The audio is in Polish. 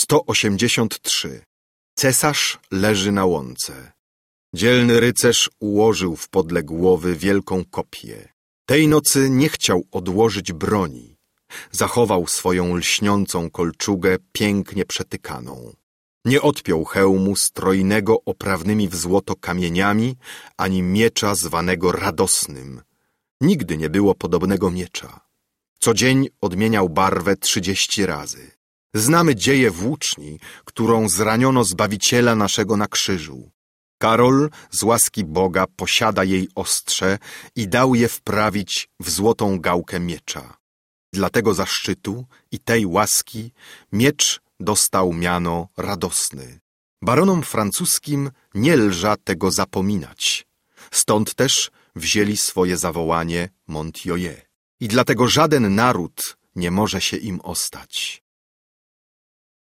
183. Cesarz leży na łące. Dzielny rycerz ułożył w podle głowy wielką kopię. Tej nocy nie chciał odłożyć broni. Zachował swoją lśniącą kolczugę pięknie przetykaną. Nie odpiął hełmu strojnego oprawnymi w złoto kamieniami, ani miecza zwanego radosnym. Nigdy nie było podobnego miecza. Co dzień odmieniał barwę 30 razy. Znamy dzieje włóczni, którą zraniono Zbawiciela naszego na krzyżu. Karol z łaski Boga posiada jej ostrze i dał je wprawić w złotą gałkę miecza. Dla tego zaszczytu i tej łaski miecz dostał miano radosny. Baronom francuskim nie lża tego zapominać. Stąd też wzięli swoje zawołanie Montjoie. I dlatego żaden naród nie może się im ostać.